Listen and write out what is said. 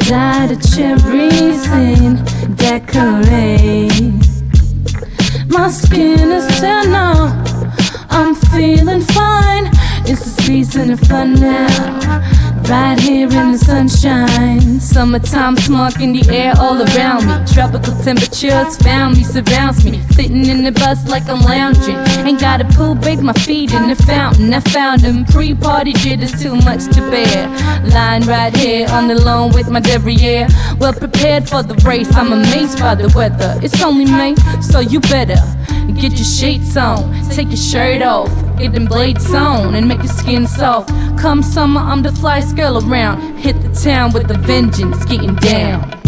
Dye the cherries in decorate. My skin is tan now, I'm feeling fine. It's the season of fun now, right here in the sunshine. Summertime smoke in the air all around me. Tropical temperatures found me, surrounds me. Sitting in the bus like I'm lounging. Ain't got a pool, bake my feet in the fountain. I found them pre-party jitters, too much to bear. Lying right here on the lawn with my derriere. Well prepared for the race, I'm amazed by the weather. It's only May, so you better get your shades on, take your shirt off, get them blades on, and make your skin soft. Come summer, I'm the flyest girl around. Hit the town with a vengeance, getting down.